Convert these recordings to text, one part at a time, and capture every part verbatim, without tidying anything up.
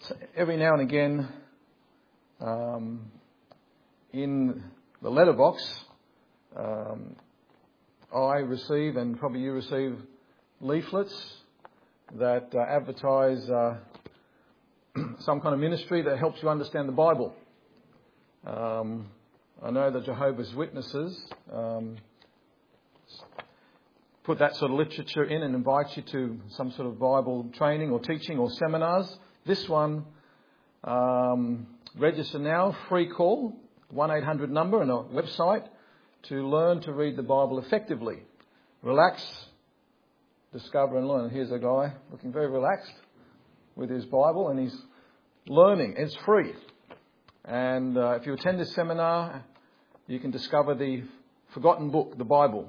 So every now and again, um, in the letterbox, um, I receive, and probably you receive, leaflets that uh, advertise uh, some kind of ministry that helps you understand the Bible. Um, I know the Jehovah's Witnesses um, put that sort of literature in and invite you to some sort of Bible training or teaching or seminars. This one, um, register now, free call, one eight hundred number and a website to learn to read the Bible effectively. Relax, discover and learn. Here's a guy looking very relaxed with his Bible and he's learning. It's free. And uh, if you attend this seminar, you can discover the forgotten book, the Bible.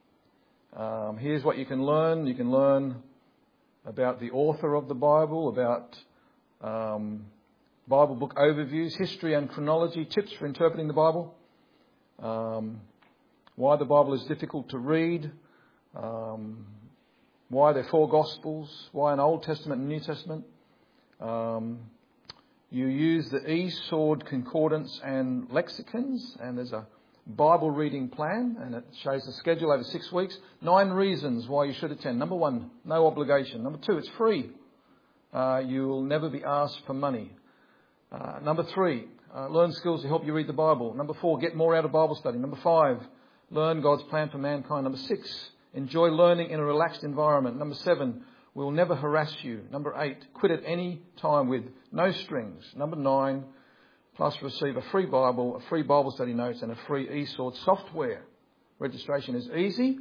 Um, here's what you can learn. You can learn about the author of the Bible, about um, Bible book overviews, history and chronology, tips for interpreting the Bible, um, why the Bible is difficult to read, um, why there are four Gospels, why an Old Testament and New Testament. Um, you use the eSword concordance and lexicons, and there's a Bible reading plan, and it shows the schedule over six weeks. Nine reasons why you should attend. Number one, no obligation. Number two, it's free. Uh, you will never be asked for money. Uh, number three, uh, learn skills to help you read the Bible. Number four, get more out of Bible study. Number five, learn God's plan for mankind. Number six, enjoy learning in a relaxed environment. Number seven, we'll never harass you. Number eight, quit at any time with no strings. Number nine, plus receive a free Bible, a free Bible study notes and a free eSword software. Registration is easy.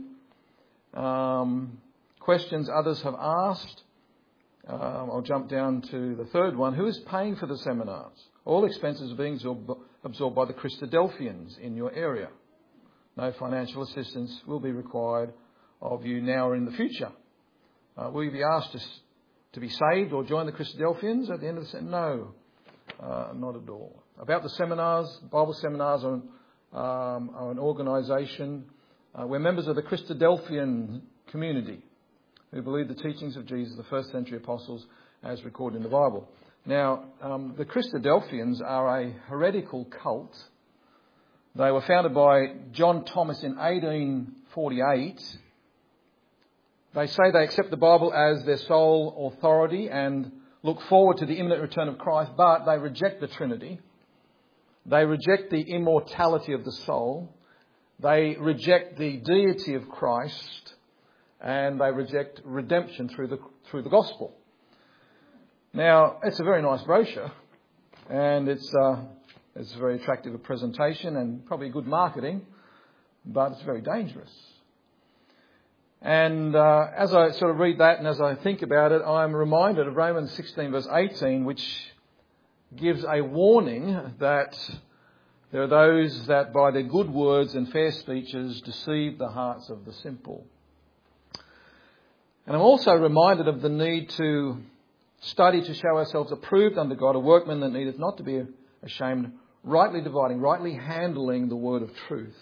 Um, questions others have asked. Um, I'll jump down to the third one. Who is paying for the seminars? All expenses are being absorbed, absorbed by the Christadelphians in your area. No financial assistance will be required of you now or in the future. Uh, will you be asked to, to be saved or join the Christadelphians at the end of the sentence? No, uh, not at all. About the seminars, Bible seminars are, um, are an organisation. Uh, we're members of the Christadelphian community who believe the teachings of Jesus, the first century apostles, as recorded in the Bible. Now, um, the Christadelphians are a heretical cult. They were founded by John Thomas in eighteen forty-eight. They say they accept the Bible as their sole authority and look forward to the imminent return of Christ, but they reject the Trinity. They reject the immortality of the soul. They reject the deity of Christ. And they reject redemption through the through the gospel. Now, it's a very nice brochure, and it's uh, it's a very attractive a presentation and probably good marketing, but it's very dangerous. And uh, as I sort of read that and as I think about it, I'm reminded of Romans sixteen verse eighteen, which gives a warning that there are those that by their good words and fair speeches deceive the hearts of the simple. And I'm also reminded of the need to study to show ourselves approved unto God, a workman that needeth not to be ashamed, rightly dividing, rightly handling the word of truth.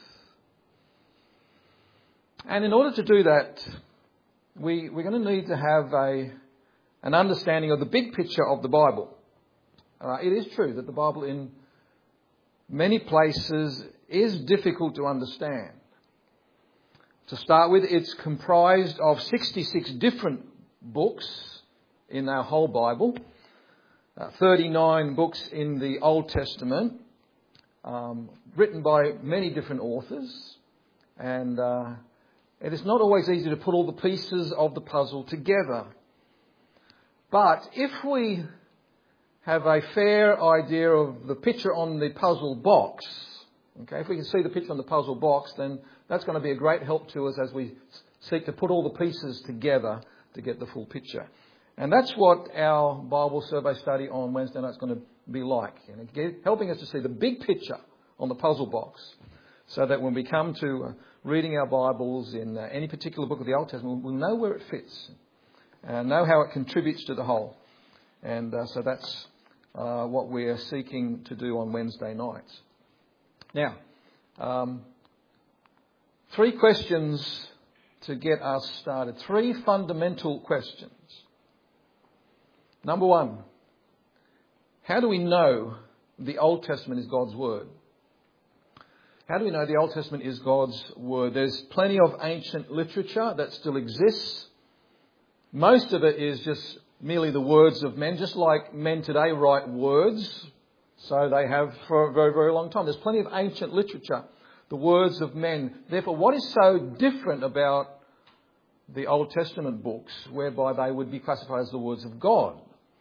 And in order to do that, we, we're going to need to have a, an understanding of the big picture of the Bible. Uh, it is true that the Bible in many places is difficult to understand. To start with, it's comprised of sixty-six different books in our whole Bible, uh, thirty-nine books in the Old Testament, um, written by many different authors, and uh, it is not always easy to put all the pieces of the puzzle together. But if we have a fair idea of the picture on the puzzle box, okay, if we can see the picture on the puzzle box, then that's going to be a great help to us as we seek to put all the pieces together to get the full picture. And that's what our Bible survey study on Wednesday night is going to be like, you know, get, helping us to see the big picture on the puzzle box, so that when we come to uh, reading our Bibles in uh, any particular book of the Old Testament, we'll know where it fits and know how it contributes to the whole. And uh, so that's uh, what we're seeking to do on Wednesday nights. Now, um, three questions to get us started. Three fundamental questions. Number one, How do we know the Old Testament is God's Word? How do we know the Old Testament is God's Word? There's plenty of ancient literature that still exists. Most of it is just merely the words of men, just like men today write words. So they have for a very, very long time. There's plenty of ancient literature, the words of men. Therefore, what is so different about the Old Testament books, whereby they would be classified as the words of God?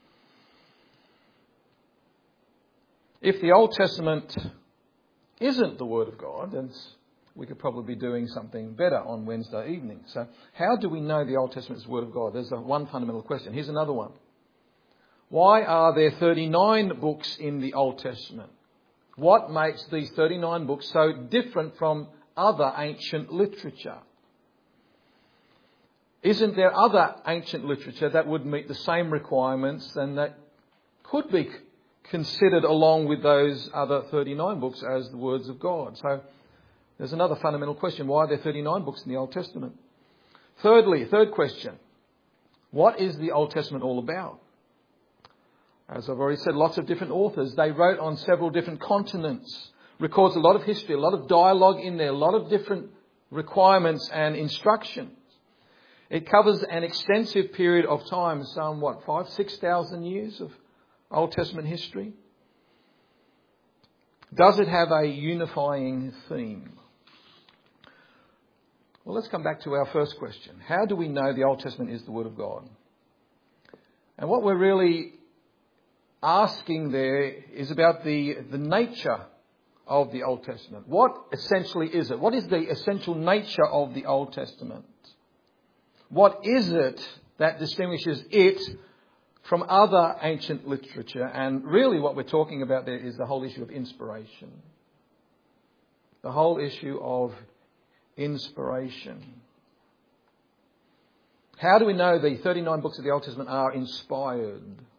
If the Old Testament isn't the Word of God, then we could probably be doing something better on Wednesday evening. So how do we know the Old Testament is the Word of God? There's a one fundamental question. Here's another one. Why are there thirty-nine books in the Old Testament? What makes these thirty-nine books so different from other ancient literature? Isn't there other ancient literature that would meet the same requirements and that could be considered along with those other thirty-nine books as the words of God? So there's another fundamental question. Why are there thirty-nine books in the Old Testament? Thirdly, third question. What is the Old Testament all about? As I've already said, lots of different authors. They wrote on several different continents. Records a lot of history, a lot of dialogue in there, a lot of different requirements and instructions. It covers an extensive period of time, some, what, five, six thousand years of Old Testament history. Does it have a unifying theme? Well, let's come back to our first question. How do we know the Old Testament is the Word of God? And what we're really asking there is about the, the nature of the Old Testament. What essentially is it? What is the essential nature of the Old Testament? What is it that distinguishes it from other ancient literature? And really what we're talking about there is the whole issue of inspiration. The whole issue of inspiration. How do we know the thirty-nine books of the Old Testament are inspired?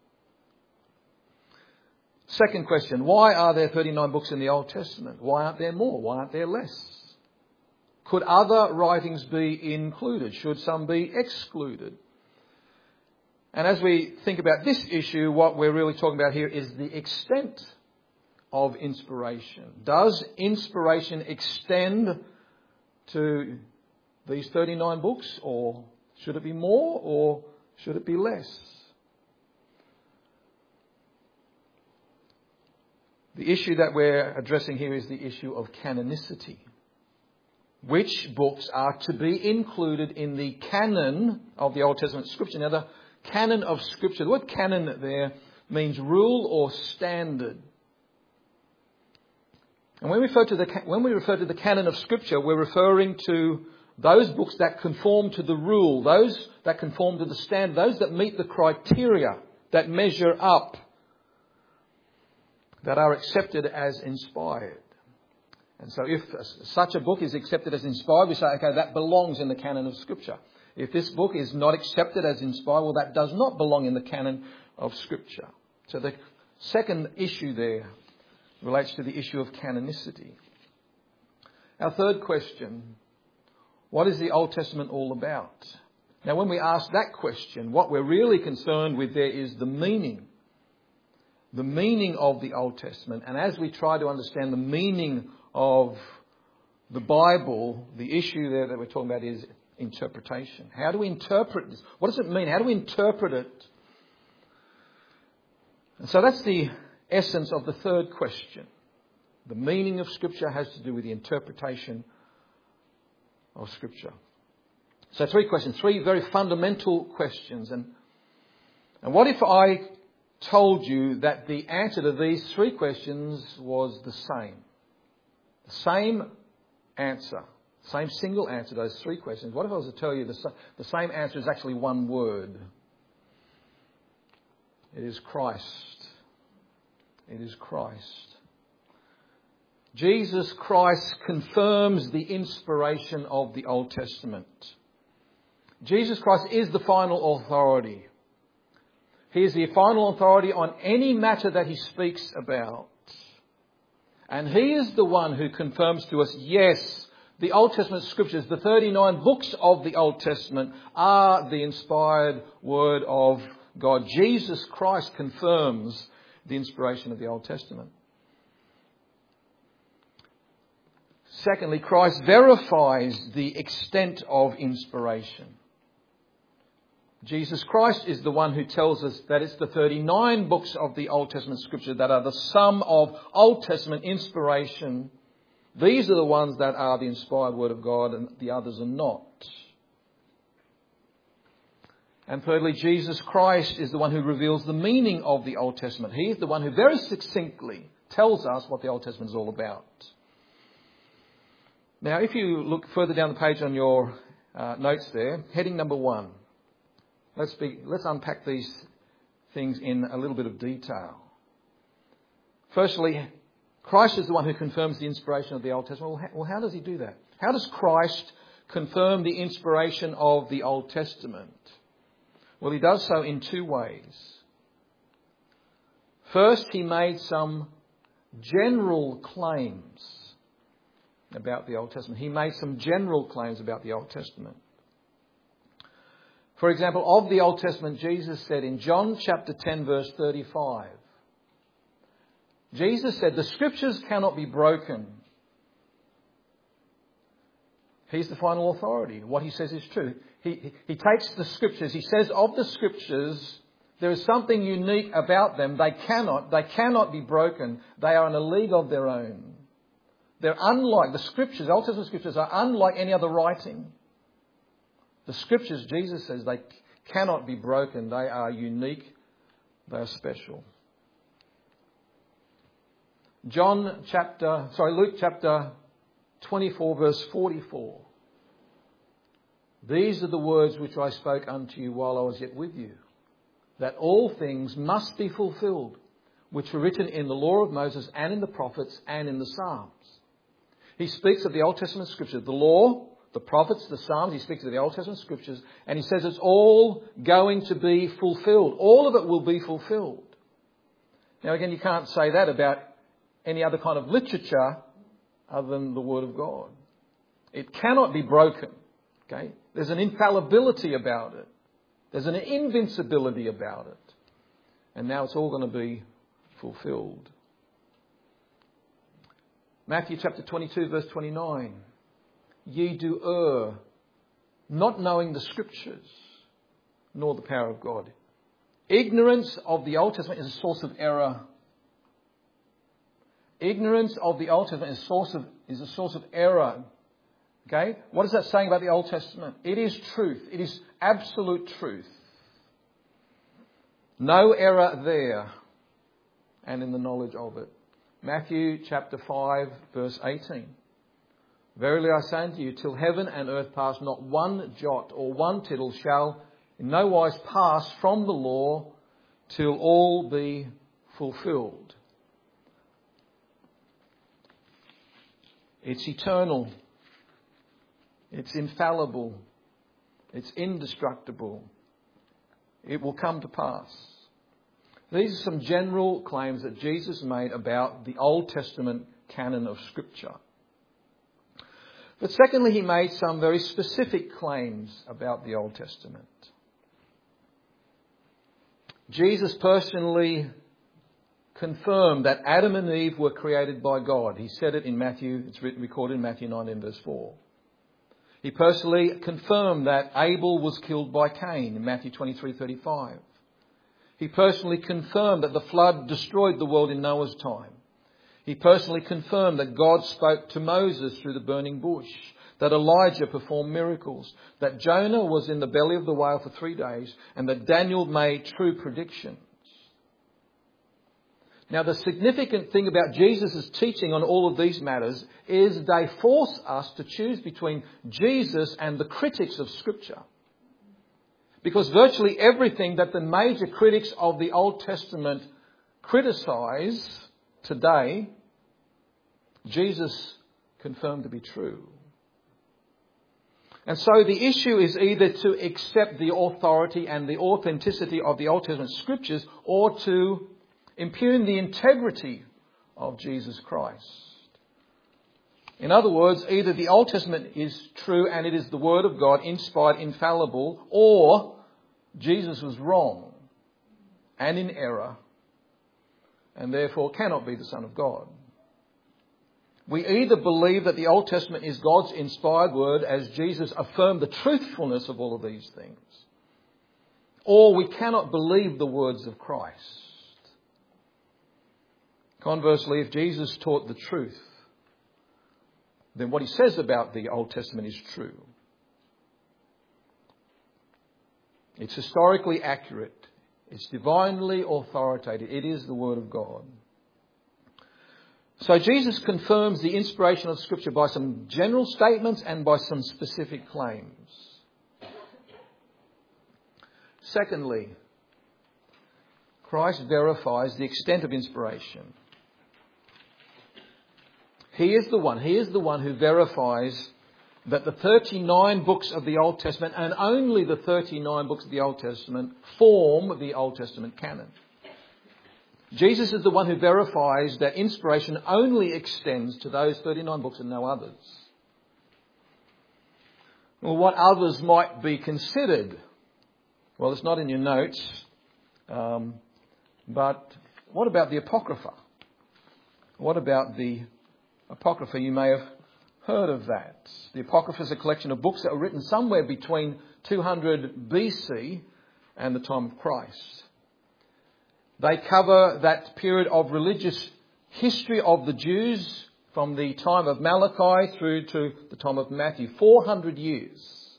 Second question, why are there thirty-nine books in the Old Testament? Why aren't there more? Why aren't there less? Could other writings be included? Should some be excluded? And as we think about this issue, what we're really talking about here is the extent of inspiration. Does inspiration extend to these thirty-nine books, or should it be more, or should it be less? The issue that we're addressing here is the issue of canonicity. Which books are to be included in the canon of the Old Testament Scripture? Now, the canon of Scripture, the word canon there means rule or standard. And when we refer to the, when we refer to the canon of Scripture, we're referring to those books that conform to the rule, those that conform to the standard, those that meet the criteria, that measure up, that are accepted as inspired. And so if such a book is accepted as inspired, we say, okay, that belongs in the canon of Scripture. If this book is not accepted as inspired, well, that does not belong in the canon of Scripture. So the second issue there relates to the issue of canonicity. Our third question, what is the Old Testament all about? Now, when we ask that question, what we're really concerned with there is the meaning. The meaning of the Old Testament. And as we try to understand the meaning of the Bible, the issue there that we're talking about is interpretation. How do we interpret this? What does it mean? How do we interpret it? And so that's the essence of the third question. The meaning of Scripture has to do with the interpretation of Scripture. So three questions, three very fundamental questions. And, and what if I told you that the answer to these three questions was the same? The same answer, same single answer to those three questions. What if I was to tell you the, the same answer is actually one word? It is Christ. It is Christ. Jesus Christ confirms the inspiration of the Old Testament. Jesus Christ is the final authority. He is the final authority on any matter that he speaks about. And he is the one who confirms to us, yes, the Old Testament Scriptures, the thirty-nine books of the Old Testament, are the inspired Word of God. Jesus Christ confirms the inspiration of the Old Testament. Secondly, Christ verifies the extent of inspiration. Jesus Christ is the one who tells us that it's the thirty-nine books of the Old Testament Scripture that are the sum of Old Testament inspiration. These are the ones that are the inspired Word of God, and the others are not. And thirdly, Jesus Christ is the one who reveals the meaning of the Old Testament. He is the one who very succinctly tells us what the Old Testament is all about. Now, if you look further down the page on your uh, notes there, heading number one. Let's be, let's unpack these things in a little bit of detail. Firstly, Christ is the one who confirms the inspiration of the Old Testament. Well, how, well, how does he do that? How does Christ confirm the inspiration of the Old Testament? Well, he does so in two ways. First, he made some general claims about the Old Testament. He made some general claims about the Old Testament. For example, of the Old Testament, Jesus said in John chapter ten, verse thirty-five, Jesus said, the Scriptures cannot be broken. He's the final authority. What he says is true. He, he, he takes the Scriptures. He says of the Scriptures, there is something unique about them. They cannot, they cannot be broken. They are in a league of their own. They're unlike, the Scriptures, Old Testament Scriptures are unlike any other writing. The Scriptures, Jesus says, they cannot be broken. They are unique. They are special. John chapter, sorry, Luke chapter twenty-four, verse forty-four. These are the words which I spoke unto you while I was yet with you, that all things must be fulfilled, which were written in the law of Moses and in the prophets and in the Psalms. He speaks of the Old Testament Scriptures, the law, the prophets, the Psalms. He speaks of the Old Testament Scriptures, and he says it's all going to be fulfilled. All of it will be fulfilled. Now again, you can't say that about any other kind of literature other than the Word of God. It cannot be broken. Okay? There's an infallibility about it. There's an invincibility about it. And now it's all going to be fulfilled. Matthew chapter twenty-two, verse twenty-nine. Ye do err, not knowing the Scriptures, nor the power of God. Ignorance of the Old Testament is a source of error. Ignorance of the Old Testament is a source of, is a source of error. Okay? What is that saying about the Old Testament? It is truth. It is absolute truth. No error there, and in the knowledge of it. Matthew chapter five, verse eighteen. Verily I say unto you, till heaven and earth pass, not one jot or one tittle shall in no wise pass from the law till all be fulfilled. It's eternal. It's infallible. It's indestructible. It will come to pass. These are some general claims that Jesus made about the Old Testament canon of Scripture. But secondly, he made some very specific claims about the Old Testament. Jesus personally confirmed that Adam and Eve were created by God. He said it in Matthew, it's written, recorded in Matthew nineteen, verse four. He personally confirmed that Abel was killed by Cain in Matthew twenty-three, thirty-five. He personally confirmed that the flood destroyed the world in Noah's time. He personally confirmed that God spoke to Moses through the burning bush, that Elijah performed miracles, that Jonah was in the belly of the whale for three days, and that Daniel made true predictions. Now, the significant thing about Jesus' teaching on all of these matters is they force us to choose between Jesus and the critics of Scripture. Because virtually everything that the major critics of the Old Testament criticize today, Jesus confirmed to be true. And so the issue is either to accept the authority and the authenticity of the Old Testament Scriptures or to impugn the integrity of Jesus Christ. In other words, either the Old Testament is true and it is the Word of God, inspired, infallible, or Jesus was wrong and in error and therefore cannot be the Son of God. We either believe that the Old Testament is God's inspired word, as Jesus affirmed the truthfulness of all of these things, or we cannot believe the words of Christ. Conversely, if Jesus taught the truth, then what he says about the Old Testament is true. It's historically accurate. It's divinely authoritative. It is the Word of God. So Jesus confirms the inspiration of Scripture by some general statements and by some specific claims. Secondly, Christ verifies the extent of inspiration. He is the one, he is the one who verifies that the thirty-nine books of the Old Testament, and only the thirty-nine books of the Old Testament, form the Old Testament canon. Jesus is the one who verifies that inspiration only extends to those thirty-nine books and no others. Well, what others might be considered? Well, it's not in your notes. Um, but what about the Apocrypha? What about the Apocrypha? You may have heard of that. The Apocrypha is a collection of books that were written somewhere between two hundred B C and the time of Christ. They cover that period of religious history of the Jews from the time of Malachi through to the time of Matthew. four hundred years.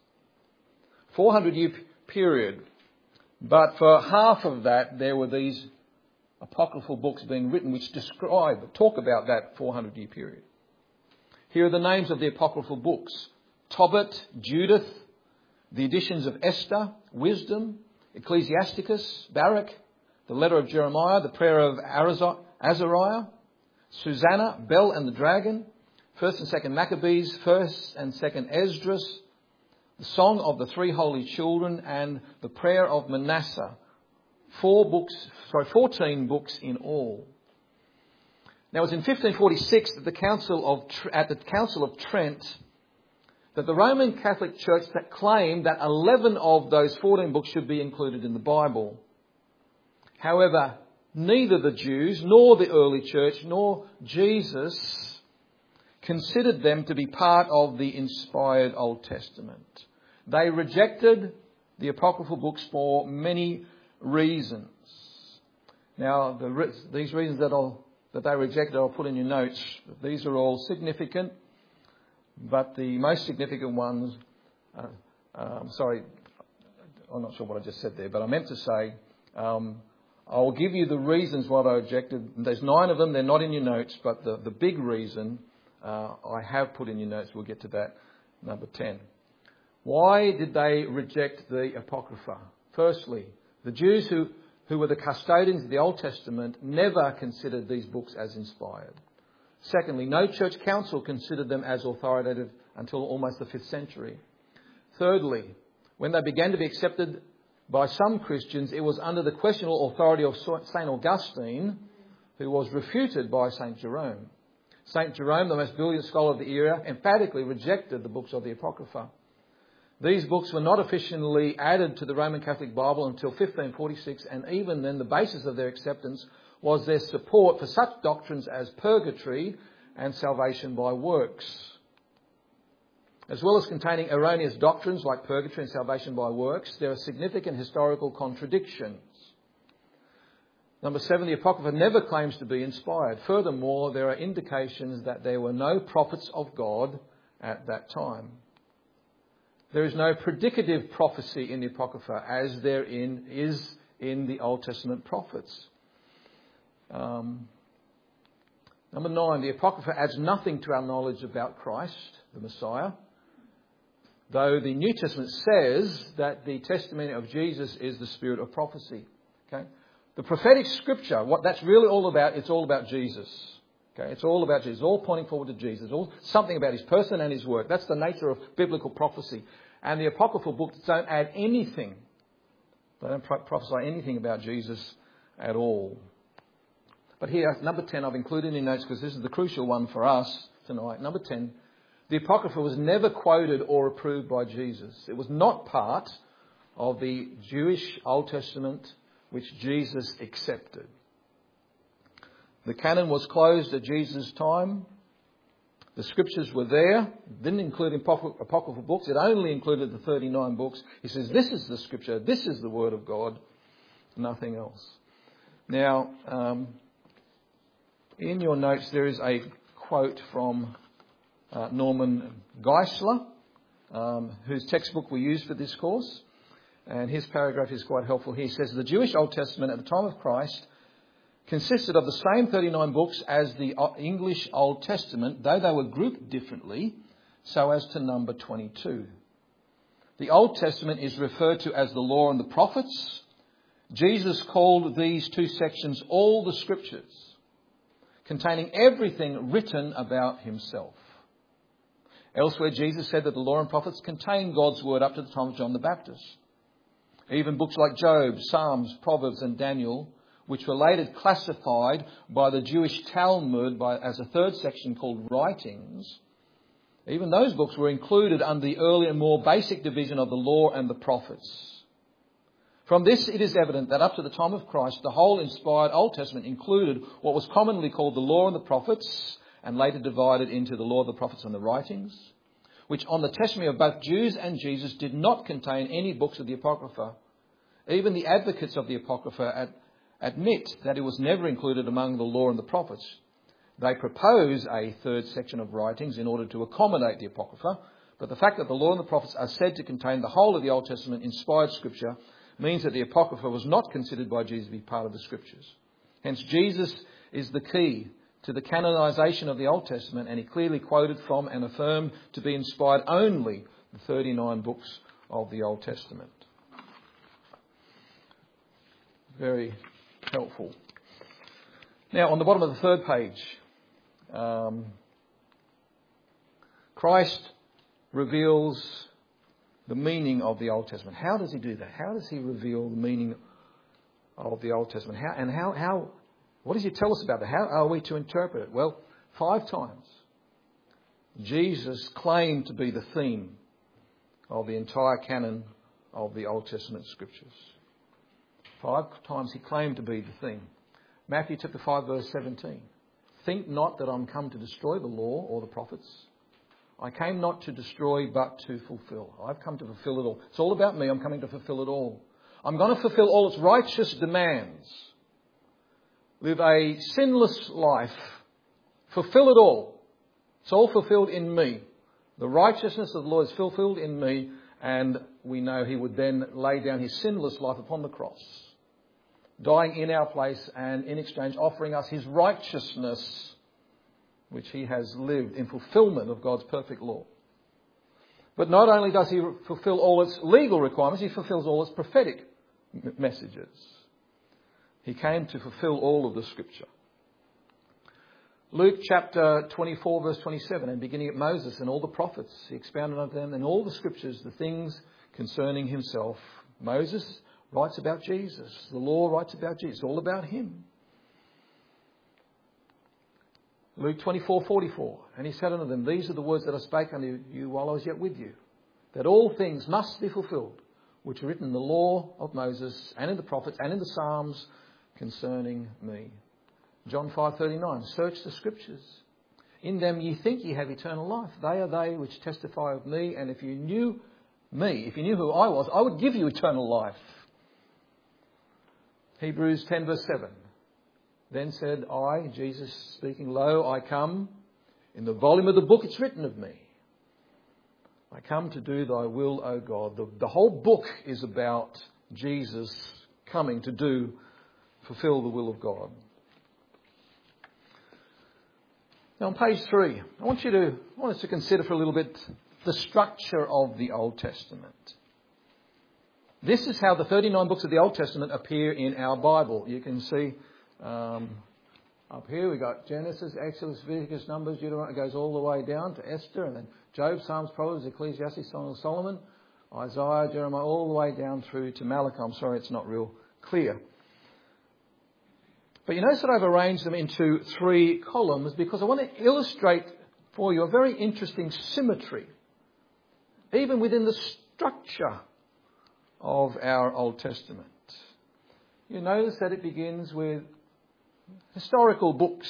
four hundred year period. But for half of that, there were these apocryphal books being written which describe, talk about that four hundred year period. Here are the names of the apocryphal books: Tobit, Judith, the editions of Esther, Wisdom, Ecclesiasticus, Baruch, the letter of Jeremiah, the prayer of Azariah, Susanna, Bel and the Dragon, First and Second Maccabees, First and Second Esdras, the Song of the Three Holy Children, and the prayer of Manasseh. Four books, sorry, fourteen books in all. Now, it was in fifteen forty-six that the Council of at the Council of Trent that the Roman Catholic Church that claimed that eleven of those fourteen books should be included in the Bible. However, neither the Jews nor the early church nor Jesus considered them to be part of the inspired Old Testament. They rejected the apocryphal books for many reasons. Now, the, these reasons that, I'll, that they rejected, I'll put in your notes. These are all significant, but the most significant ones, uh, um, sorry, I'm not sure what I just said there, but I meant to say, um, I'll give you the reasons why they rejected. There's nine of them, they're not in your notes, but the, the big reason uh, I have put in your notes, we'll get to that, number ten. Why did they reject the Apocrypha? Firstly, the Jews who, who were the custodians of the Old Testament never considered these books as inspired. Secondly, no church council considered them as authoritative until almost the fifth century. Thirdly, when they began to be accepted by some Christians, it was under the questionable authority of Saint Augustine, who was refuted by Saint Jerome. Saint Jerome, the most brilliant scholar of the era, emphatically rejected the books of the Apocrypha. These books were not officially added to the Roman Catholic Bible until fifteen forty-six, and even then the basis of their acceptance was their support for such doctrines as purgatory and salvation by works. As well as containing erroneous doctrines like purgatory and salvation by works, there are significant historical contradictions. Number seven, the Apocrypha never claims to be inspired. Furthermore, there are indications that there were no prophets of God at that time. There is no predicative prophecy in the Apocrypha as there in, is in the Old Testament prophets. Um, number nine, the Apocrypha adds nothing to our knowledge about Christ, the Messiah, though the New Testament says that the testimony of Jesus is the spirit of prophecy. Okay? The prophetic scripture, what that's really all about, it's all about Jesus. Okay? It's all about Jesus, all pointing forward to Jesus, all something about his person and his work. That's the nature of biblical prophecy. And the apocryphal books don't add anything. They don't prophesy anything about Jesus at all. But here, number ten, I've included in notes because this is the crucial one for us tonight. Number ten, the Apocrypha was never quoted or approved by Jesus. It was not part of the Jewish Old Testament which Jesus accepted. The canon was closed at Jesus' time. The scriptures were there. Didn't include apocryphal books. It only included the thirty-nine books. He says, this is the scripture. This is the word of God. Nothing else. Now, um, in your notes there is a quote from uh, Norman Geisler, um, whose textbook we use for this course. And his paragraph is quite helpful. He says, the Jewish Old Testament at the time of Christ consisted of the same thirty-nine books as the English Old Testament, though they were grouped differently so as to number twenty-two. The Old Testament is referred to as the Law and the Prophets. Jesus called these two sections all the Scriptures, containing everything written about himself. Elsewhere, Jesus said that the Law and Prophets contain God's Word up to the time of John the Baptist. Even books like Job, Psalms, Proverbs and Daniel, which were later classified by the Jewish Talmud by, as a third section called Writings, even those books were included under the earlier, more basic division of the Law and the Prophets. From this, it is evident that up to the time of Christ, the whole inspired Old Testament included what was commonly called the Law and the Prophets, and later divided into the Law of the Prophets and the Writings, which on the testimony of both Jews and Jesus did not contain any books of the Apocrypha. Even the advocates of the Apocrypha at admit that it was never included among the Law and the Prophets. They propose a third section of writings in order to accommodate the Apocrypha, but the fact that the Law and the Prophets are said to contain the whole of the Old Testament inspired Scripture means that the Apocrypha was not considered by Jesus to be part of the Scriptures. Hence, Jesus is the key to the canonisation of the Old Testament, and he clearly quoted from and affirmed to be inspired only the thirty-nine books of the Old Testament. Very helpful. Now, on the bottom of the third page, um, Christ reveals the meaning of the Old Testament. How does he do that? How does he reveal the meaning of the Old Testament? How, and how, how, what does he tell us about that? How are we to interpret it? Well, five times Jesus claimed to be the theme of the entire canon of the Old Testament scriptures. Five times he claimed to be the theme. Matthew chapter five verse seventeen. Think not that I'm come to destroy the law or the prophets. I came not to destroy but to fulfill. I've come to fulfill it all. It's all about me. I'm coming to fulfill it all. I'm going to fulfill all its righteous demands. Live a sinless life. Fulfill it all. It's all fulfilled in me. The righteousness of the Lord is fulfilled in me, and we know he would then lay down his sinless life upon the cross, dying in our place and in exchange offering us his righteousness, which he has lived in fulfilment of God's perfect law. But not only does he fulfill all its legal requirements, he fulfills all its prophetic messages. He came to fulfill all of the scripture. Luke chapter twenty-four verse twenty-seven, and beginning at Moses and all the prophets, he expounded on them in all the scriptures the things concerning himself. Moses writes about Jesus. The law writes about Jesus. It's all about him. Luke twenty-four forty-four, and he said unto them, these are the words that I spake unto you while I was yet with you, that all things must be fulfilled, which are written in the law of Moses and in the prophets and in the Psalms concerning me. John five thirty-nine, search the scriptures. In them ye think ye have eternal life. They are they which testify of me, and if you knew me, if you knew who I was, I would give you eternal life. Hebrews ten verse seven. Then said I, Jesus speaking, lo, I come. In the volume of the book it's written of me. I come to do thy will, O God. The, the whole book is about Jesus coming to do, fulfill the will of God. Now on page three, I want you to, I want us to consider for a little bit the structure of the Old Testament. This is how the thirty-nine books of the Old Testament appear in our Bible. You can see um, up here we've got Genesis, Exodus, Leviticus, Numbers, Deuteronomy. It goes all the way down to Esther, and then Job, Psalms, Proverbs, Ecclesiastes, Song of Solomon, Isaiah, Jeremiah, all the way down through to Malachi. I'm sorry it's not real clear. But you notice that I've arranged them into three columns because I want to illustrate for you a very interesting symmetry, even within the structure of our Old Testament. You notice that it begins with historical books.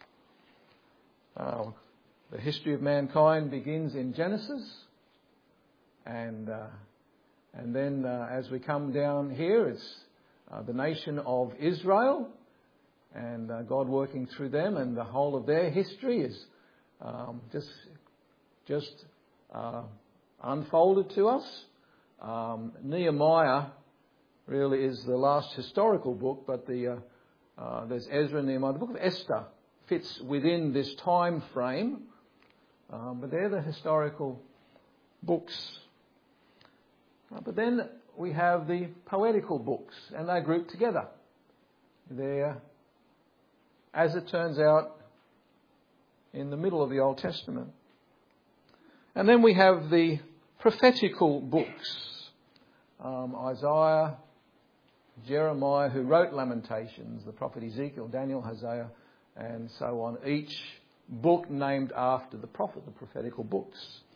Uh, the history of mankind begins in Genesis, and uh, and then uh, as we come down here, it's uh, the nation of Israel, and uh, God working through them, and the whole of their history is um, just just uh, unfolded to us. Um, Nehemiah really is the last historical book, but the uh, uh, there's Ezra and Nehemiah. The book of Esther fits within this time frame, um, but they're the historical books. Uh, but then we have the poetical books, and they're grouped together. They're, as it turns out, in the middle of the Old Testament. And then we have the prophetical books. Um, Isaiah, Jeremiah, who wrote Lamentations, the prophet Ezekiel, Daniel, Hosea, and so on. Each book named after the prophet, the prophetical books.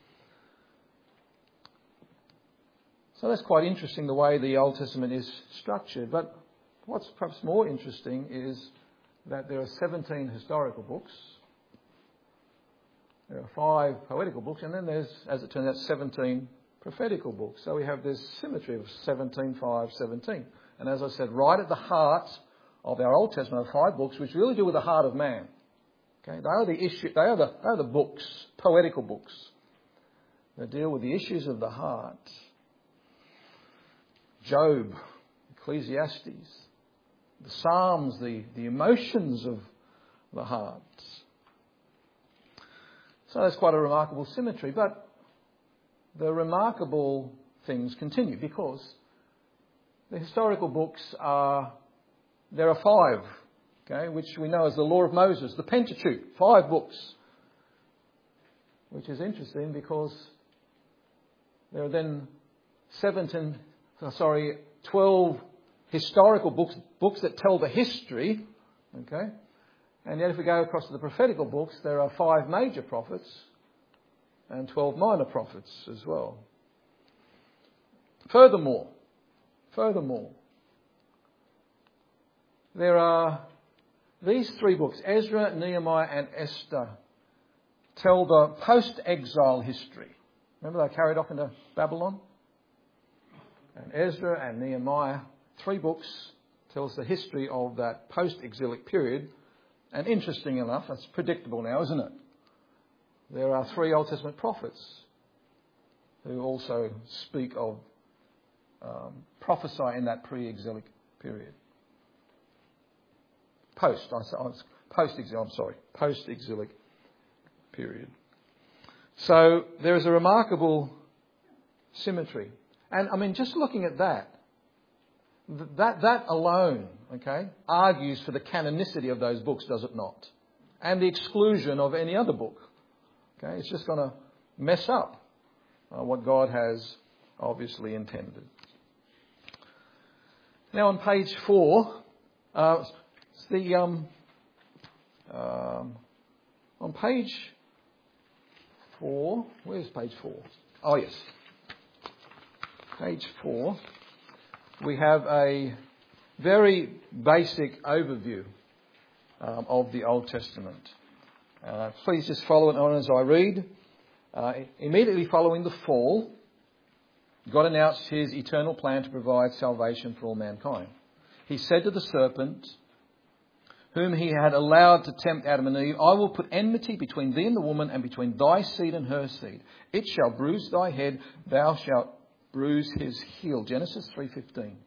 So that's quite interesting, the way the Old Testament is structured. But what's perhaps more interesting is that there are seventeen historical books. There are five poetical books, and then there's, as it turns out, seventeen prophetical books. So we have this symmetry of seventeen, five, seventeen. And as I said, right at the heart of our Old Testament are five books which really do with the heart of man. Okay, they are the issue. They are the, they are the books, poetical books, that deal with the issues of the heart. Job, Ecclesiastes, the Psalms, the, the emotions of the heart. So that's quite a remarkable symmetry. But the remarkable things continue, because the historical books are, there are five, okay, which we know as the Law of Moses, the Pentateuch, five books, which is interesting because there are then seventeen, sorry, twelve historical books, books that tell the history, okay, and yet if we go across to the prophetical books, there are five major prophets and twelve minor prophets as well. Furthermore, furthermore, there are these three books, Ezra, Nehemiah and Esther, tell the post-exile history. Remember they carried off into Babylon? And Ezra and Nehemiah, three books, tells the history of that post-exilic period. And interesting enough, that's predictable now, isn't it? There are three Old Testament prophets who also speak of, um, prophesy in that pre-exilic period. Post, I post-exilic, I'm sorry, post-exilic period. So there is a remarkable symmetry. And I mean, just looking at that, that, that alone, okay, argues for the canonicity of those books, does it not? And the exclusion of any other book. Okay, it's just going to mess up uh, what God has obviously intended. Now on page four, uh, the um, um, on page four, where's page four? Oh yes, page four. We have a very basic overview um, of the Old Testament. Uh, please just follow it on as I read. Uh, immediately following the fall, God announced his eternal plan to provide salvation for all mankind. He said to the serpent, whom he had allowed to tempt Adam and Eve, I will put enmity between thee and the woman, and between thy seed and her seed. It shall bruise thy head, thou shalt bruise his heel. Genesis three fifteen.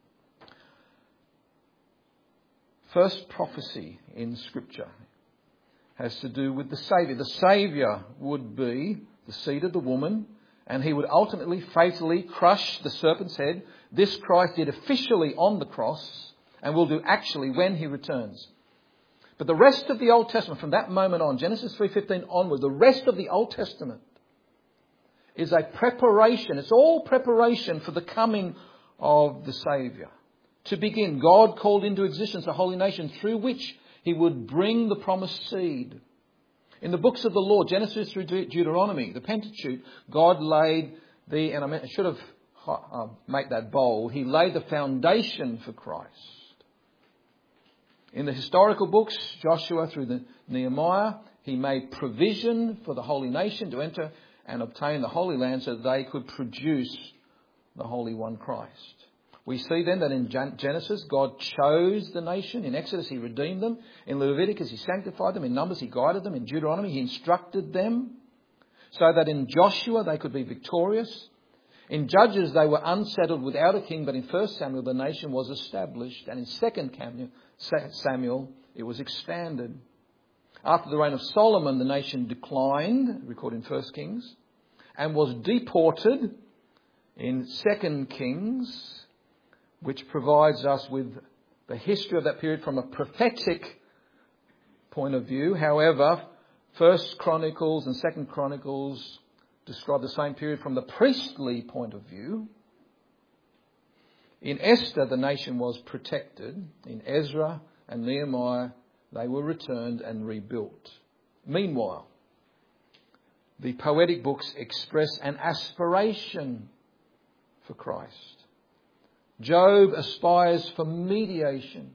First prophecy in Scripture has to do with the Saviour. The Saviour would be the seed of the woman, and he would ultimately fatally crush the serpent's head. This Christ did officially on the cross, and will do actually when he returns. But the rest of the Old Testament, from that moment on, Genesis three fifteen onward, the rest of the Old Testament is a preparation. It's all preparation for the coming of the Saviour. To begin, God called into existence a holy nation through which he would bring the promised seed. In the books of the law, Genesis through Deuteronomy, the Pentateuch, God laid the, and I should have uh, made that bold, he laid the foundation for Christ. In the historical books, Joshua through the Nehemiah, he made provision for the holy nation to enter and obtain the Holy Land so that they could produce the Holy One Christ. We see then that in Genesis, God chose the nation. In Exodus, he redeemed them. In Leviticus, he sanctified them. In Numbers, he guided them. In Deuteronomy, he instructed them so that in Joshua, they could be victorious. In Judges, they were unsettled without a king, but in First Samuel, the nation was established. And in Second Samuel, it was expanded. After the reign of Solomon, the nation declined, recorded in First Kings, and was deported in Second Kings, which provides us with the history of that period from a prophetic point of view. However, First Chronicles and Second Chronicles describe the same period from the priestly point of view. In Esther, the nation was protected. In Ezra and Nehemiah, they were returned and rebuilt. Meanwhile, the poetic books express an aspiration for Christ. Job aspires for mediation.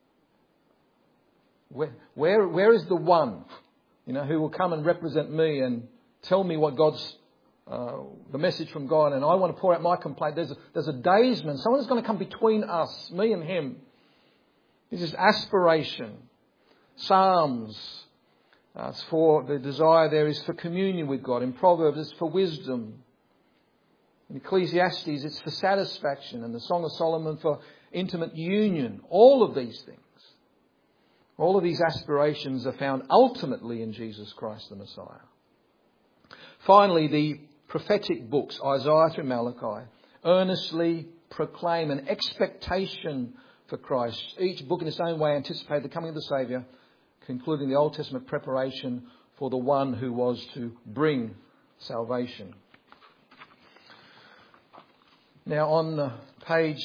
Where, where, where is the one, you know, who will come and represent me and tell me what God's, uh, the message from God, and I want to pour out my complaint. There's a, there's a daysman. Someone is going to come between us, me and him. This is aspiration. Psalms, uh, it's for the desire there is for communion with God. In Proverbs, it's for wisdom. In Ecclesiastes, it's for satisfaction. And the Song of Solomon for intimate union. All of these things, all of these aspirations are found ultimately in Jesus Christ the Messiah. Finally, the prophetic books, Isaiah through Malachi, earnestly proclaim an expectation for Christ. Each book in its own way anticipated the coming of the Saviour, concluding the Old Testament preparation for the one who was to bring salvation. Now on the page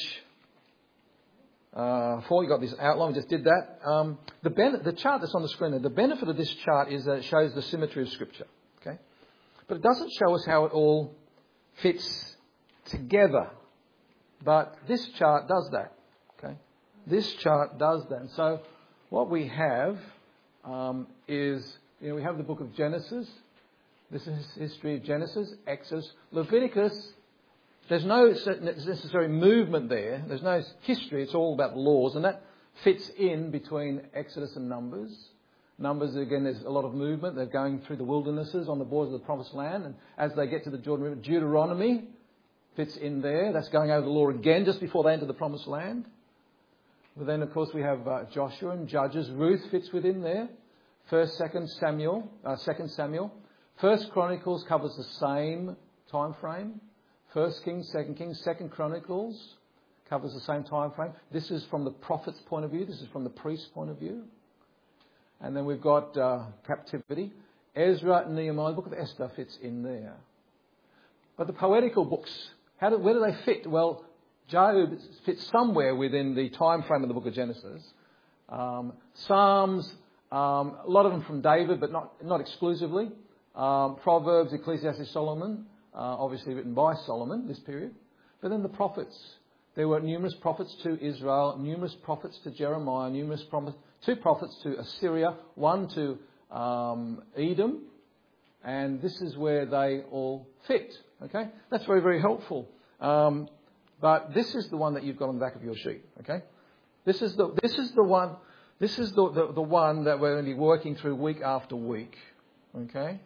uh, four, you got this outline, we just did that. Um, the, ben- the chart that's on the screen there, the benefit of this chart is that it shows the symmetry of Scripture. Okay, but it doesn't show us how it all fits together. But this chart does that. Okay, this chart does that. And so what we have um, is, you know, we have the book of Genesis. This is history of Genesis, Exodus, Leviticus. There's no necessary movement there. There's no history. It's all about laws. And that fits in between Exodus and Numbers. Numbers, again, there's a lot of movement. They're going through the wildernesses on the borders of the Promised Land. And as they get to the Jordan River, Deuteronomy fits in there. That's going over the law again just before they enter the Promised Land. But then, of course, we have uh, Joshua and Judges. Ruth fits within there. First, Second Samuel. Uh, Second Samuel. First Chronicles covers the same time frame. First Kings, Second Kings, Second Chronicles covers the same time frame. This is from the prophet's point of view. This is from the priest's point of view. And then we've got uh, captivity. Ezra and Nehemiah, the book of Esther fits in there. But the poetical books, how do, where do they fit? Well, Job fits somewhere within the time frame of the book of Genesis. Um, Psalms, um, a lot of them from David, but not, not exclusively. Um, Proverbs, Ecclesiastes, Solomon. Uh, obviously written by Solomon, this period. But then the prophets. There were numerous prophets to Israel, numerous prophets to Jeremiah, numerous prophets, two prophets to Assyria, one to um, Edom. And this is where they all fit. Okay? That's very, very helpful. Um, but this is the one that you've got on the back of your sheet. Okay? This is the this is the one this is the, the, the one that we're going to be working through week after week. Okay?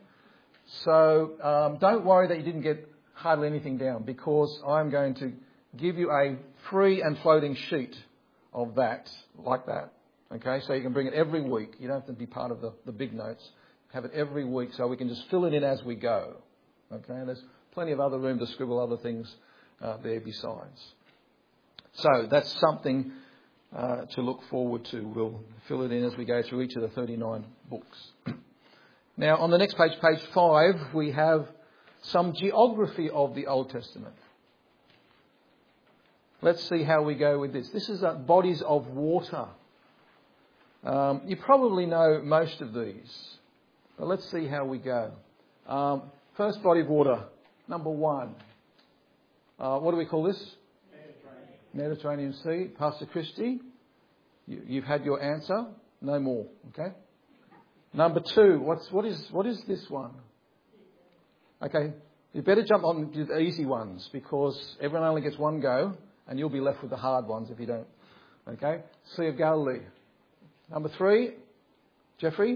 So um, don't worry that you didn't get hardly anything down, because I'm going to give you a free and floating sheet of that, like that. Okay, so you can bring it every week. You don't have to be part of the, the big notes. Have it every week so we can just fill it in as we go. Okay, and there's plenty of other room to scribble other things uh, there besides. So that's something uh, to look forward to. We'll fill it in as we go through each of the thirty-nine books. Now, on the next page, page five, we have some geography of the Old Testament. Let's see how we go with this. This is uh, bodies of water. Um, you probably know most of these, but let's see how we go. Um, first body of water, number one. Uh, what do we call this? Mediterranean. Mediterranean Sea. Pastor Christie? You, you've had your answer. No more. Okay. Number two. What's what is what is this one? Okay. You better jump on the easy ones because everyone only gets one go, and you'll be left with the hard ones if you don't. Okay. Sea of Galilee. Number three. Jeffrey.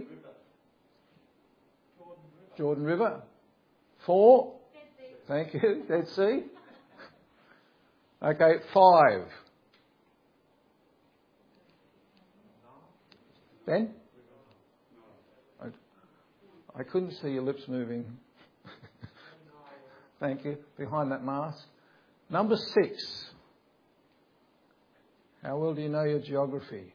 Jordan River. Four. Thank you. Dead Sea. Okay. Five. Ben? I, I couldn't see your lips moving. Thank you. Behind that mask. Number six. How well do you know your geography?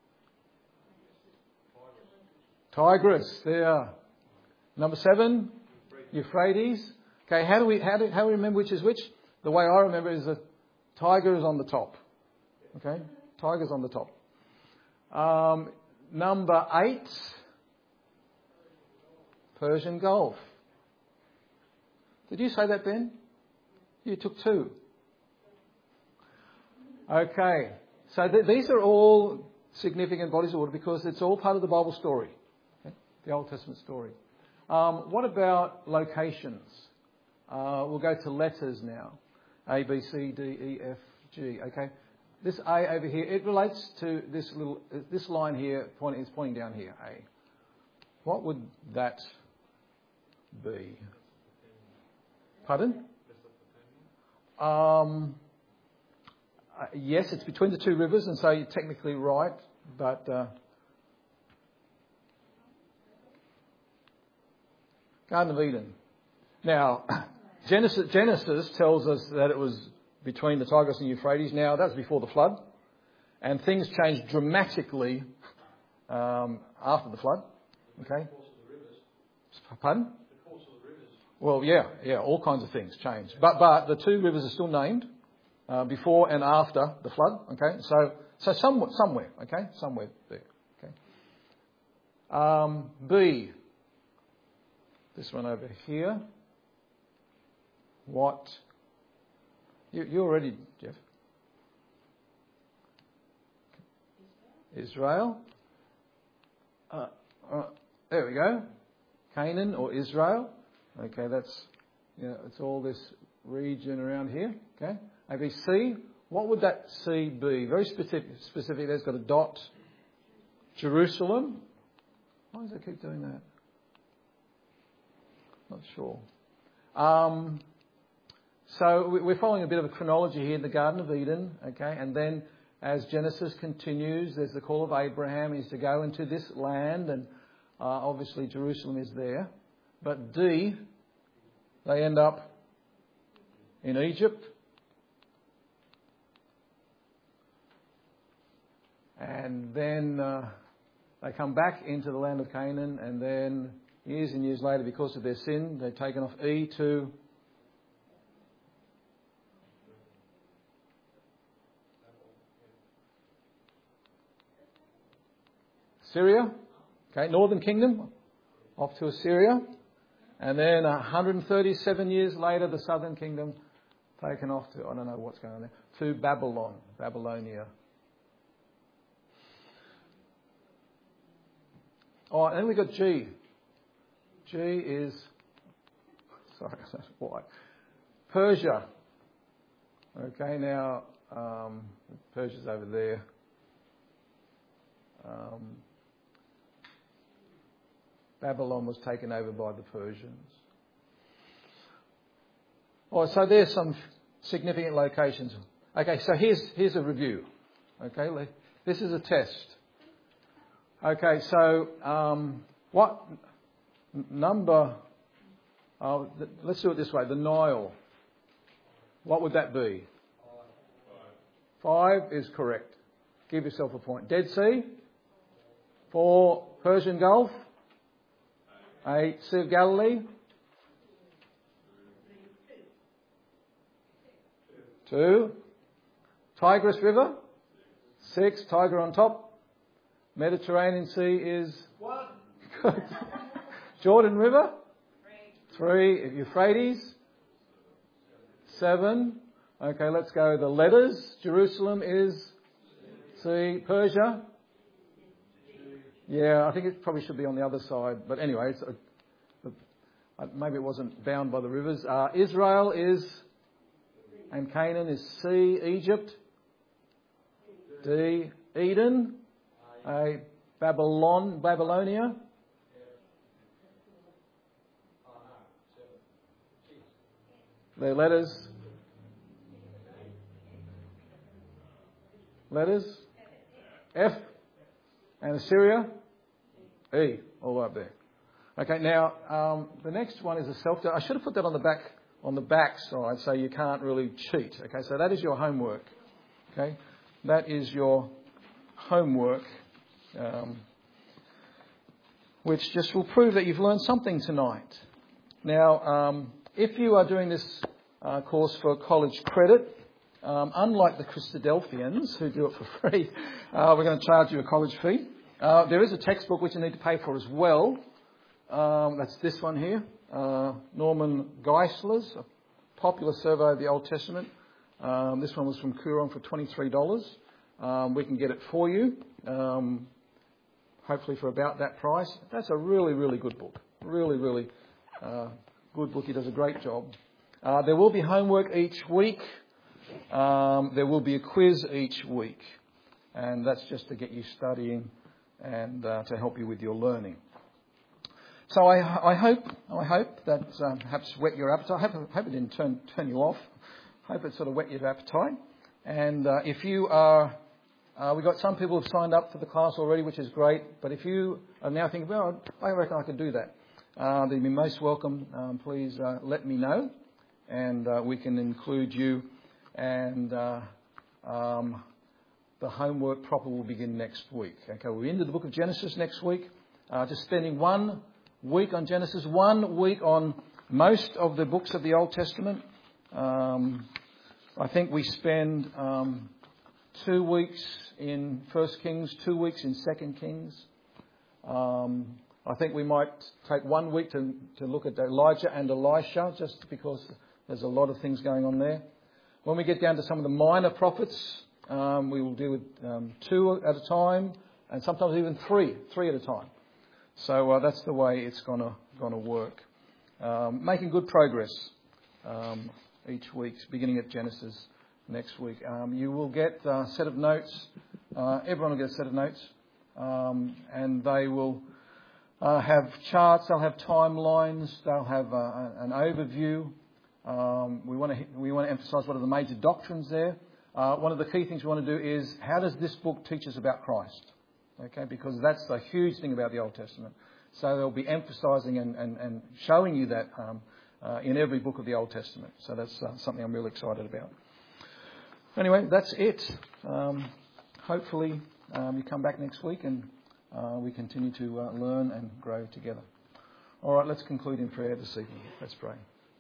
Tigris. There. Number seven. Euphrates. Okay. How do we how do how do we remember which is which? The way I remember is that Tiger is on the top. Okay. Tiger's on the top. Um, number eight. Persian Gulf. Did you say that, Ben? You took two. Okay. So th- these are all significant bodies of water because it's all part of the Bible story. Okay? The Old Testament story. Um, what about locations? Uh, we'll go to letters now. A, B, C, D, E, F, G. Okay. This A over here, it relates to this little, this line here pointing, is pointing down here, A. What would that be? Pardon? Um, uh, yes, it's between the two rivers, and so you're technically right, but uh, Garden of Eden. Now, Genesis, Genesis tells us that it was between the Tigris and Euphrates. Now, that's before the flood, and things changed dramatically um, after the flood. Okay. Pardon? Well, yeah, yeah, all kinds of things changed. But but the two rivers are still named uh, before and after the flood. Okay, so so somewhere, somewhere, okay, somewhere there. Okay. Um, B. This one over here. What? You you already, Jeff? Israel. Uh, uh, there we go. Canaan or Israel. Okay, that's, you know, it's all this region around here. Okay. Maybe C. What would that C be? Very specific. Specific. There's got a dot. Jerusalem. Why does it keep doing that? Not sure. Um, so we're following a bit of a chronology here in the Garden of Eden. Okay, and then as Genesis continues, there's the call of Abraham. He's to go into this land, and uh, obviously Jerusalem is there. But D, they end up in Egypt. And then uh, they come back into the land of Canaan, and then years and years later, because of their sin, they're taken off E to Syria. Okay, Northern Kingdom, off to Assyria. And then one hundred thirty-seven years later, the Southern Kingdom taken off to, I don't know what's going on there, to Babylon, Babylonia. Oh, and then we got G. G is, sorry, that's why. Persia. Okay, now, um, Persia's over there. Um, Babylon was taken over by the Persians. Oh, so there's some significant locations. Okay, so here's here's a review. Okay, this is a test. Okay, so um, what number? Uh, let's do it this way. The Nile. What would that be? Five. Five is correct. Give yourself a point. Dead Sea. Four. Persian Gulf. Eight. Sea of Galilee. Two. Tigris River. Six. Tiger on top. Mediterranean Sea is one. Jordan River. Three. Three. Euphrates. Seven. Okay, let's go. The letters. Jerusalem is C. Persia? Yeah, I think it probably should be on the other side. But anyway, it's a, a, maybe it wasn't bound by the rivers. Uh, Israel is, and Canaan is C. Egypt? D. Eden? A. Babylon, Babylonia? Their letters? Letters? F. And Assyria? E. All right there. Okay, now um, the next one is a self. I should have put that on the back on the back side so you can't really cheat. Okay, so that is your homework. Okay, that is your homework, um, which just will prove that you've learned something tonight. Now, um, if you are doing this uh, course for college credit, um, unlike the Christadelphians who do it for free, uh, we're going to charge you a college fee. Uh, there is a textbook which you need to pay for as well. Um, that's this one here, uh, Norman Geisler's a popular survey of the Old Testament. Um, this one was from Koorong for twenty-three dollars. Um, we can get it for you, um, hopefully for about that price. That's a really, really good book. Really, really uh, good book. He does a great job. Uh, there will be homework each week. Um, there will be a quiz each week. And that's just to get you studying and uh, to help you with your learning. So I, I hope I hope that um, perhaps whet your appetite. I hope, I hope it didn't turn, turn you off. I hope it sort of whet your appetite. And uh, if you are... Uh, we've got some people who've signed up for the class already, which is great. But if you are now thinking, well, I reckon I could do that, uh, then you'd be most welcome. Um, please uh, let me know, and uh, we can include you. And uh, um, the homework proper will begin next week. Okay, we're into the book of Genesis next week. Uh, just spending one week on Genesis, one week on most of the books of the Old Testament. Um, I think we spend... Um, Two weeks in First Kings, two weeks in Second Kings. Um, I think we might take one week to, to look at Elijah and Elisha, just because there's a lot of things going on there. When we get down to some of the minor prophets, um, we will deal with um, two at a time, and sometimes even three, three at a time. So uh, that's the way it's gonna gonna work. Um, making good progress um, each week, beginning at Genesis. Next week. Um, you will get a set of notes. Uh, everyone will get a set of notes. Um, and they will uh, have charts. They'll have timelines. They'll have uh, an overview. Um, we want to we want to emphasise what are the major doctrines there. Uh, one of the key things we want to do is, how does this book teach us about Christ? Okay, because that's the huge thing about the Old Testament. So they'll be emphasising and, and, and showing you that um, uh, in every book of the Old Testament. So that's uh, something I'm really excited about. Anyway, that's it. Um, hopefully um, you come back next week and uh, we continue to uh, learn and grow together. All right, let's conclude in prayer this evening. Let's pray.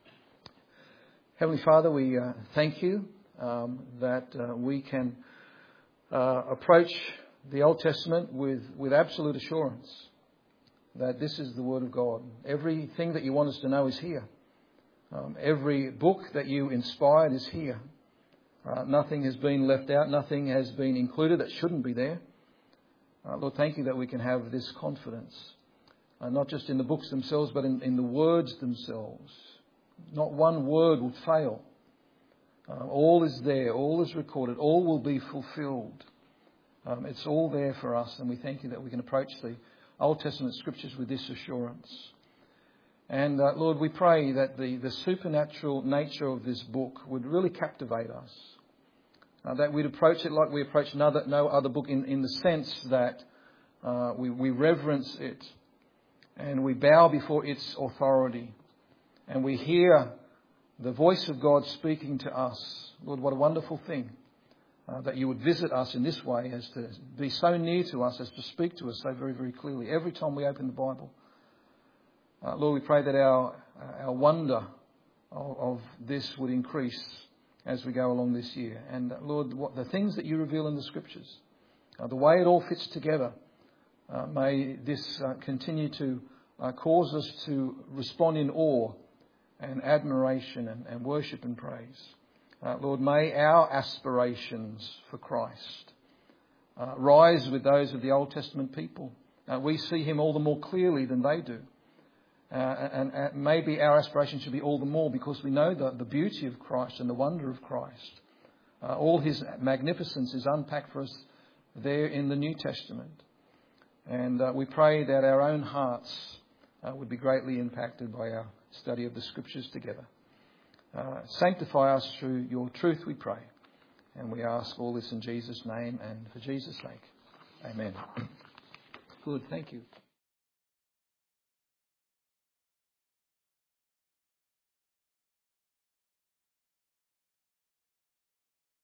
Heavenly Father, we uh, thank you um, that uh, we can uh, approach the Old Testament with, with absolute assurance that this is the Word of God. Everything that you want us to know is here. Um, every book that you inspired is here. Uh, nothing has been left out. Nothing has been included that shouldn't be there. Uh, Lord, thank you that we can have this confidence, uh, not just in the books themselves, but in, in the words themselves. Not one word will fail. Uh, all is there. All is recorded. All will be fulfilled. Um, it's all there for us, and we thank you that we can approach the Old Testament Scriptures with this assurance. And uh, Lord, we pray that the, the supernatural nature of this book would really captivate us. Uh, that we'd approach it like we approach another, no other book in, in the sense that uh, we, we reverence it and we bow before its authority and we hear the voice of God speaking to us. Lord, what a wonderful thing uh, that you would visit us in this way, as to be so near to us, as to speak to us so very, very clearly every time we open the Bible. Uh, Lord, we pray that our uh, our wonder of, of this would increase as we go along this year. And uh, Lord, what the things that you reveal in the Scriptures, uh, the way it all fits together, uh, may this uh, continue to uh, cause us to respond in awe and admiration and, and worship and praise. Uh, Lord, may our aspirations for Christ uh, rise with those of the Old Testament people. Uh, we see him all the more clearly than they do. Uh, and, and maybe our aspiration should be all the more because we know the, the beauty of Christ and the wonder of Christ. Uh, all his magnificence is unpacked for us there in the New Testament. And uh, we pray that our own hearts uh, would be greatly impacted by our study of the Scriptures together. Uh, sanctify us through your truth, we pray. And we ask all this in Jesus' name and for Jesus' sake. Amen. Good, thank you.